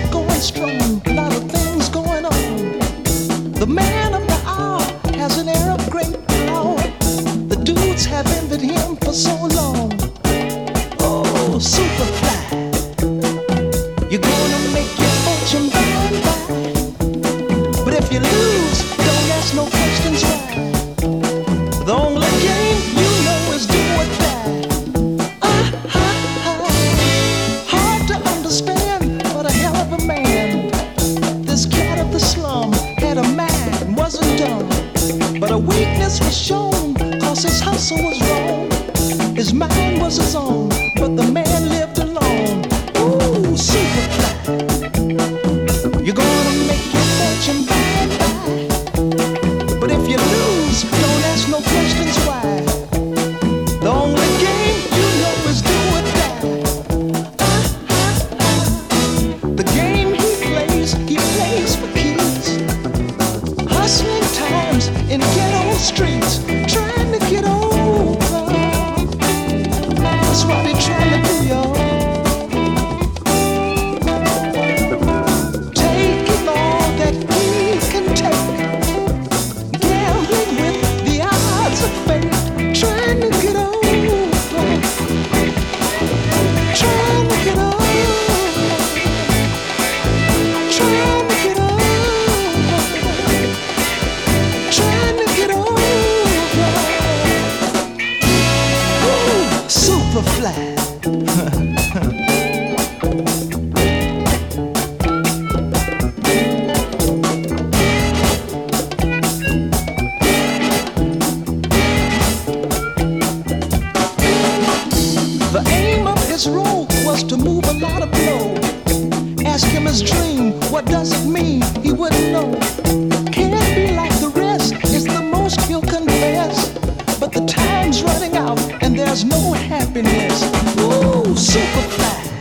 going strong, a lot of things going on. The man of the hour has an air of great power. The dudes have envied him for so long. Oh, Superfly, you're gonna make your fortune by and by. But if you lose, don't ask no questions why. The only game you know is do or die. Hard to understand, but a hell of a man. This cat of the slum had a mind, wasn't dumb. But a weakness was shown, cause his hustle was wrong. His mind was his own, but the man lived alone. Ooh, Superfly, you're gonna make your fortune by and by. But if you lose, don't ask no questions why. The only game you know is do or die. The game he plays for keys. Hustling times in ghetto streets, trying to get over. That's what he trying to do, y'all. Taking all that he can take, gambling with the odds of fate, trying to get over, trying to get over, trying to get over, trying to get over. Ooh, Superfly. The aim of his role was to move a lot of blow. Ask him his dream, what does it mean? He wouldn't know. Can't be like the rest, it's the most he'll confess. But the time's running out and there's no happiness. Ooh, Superfly,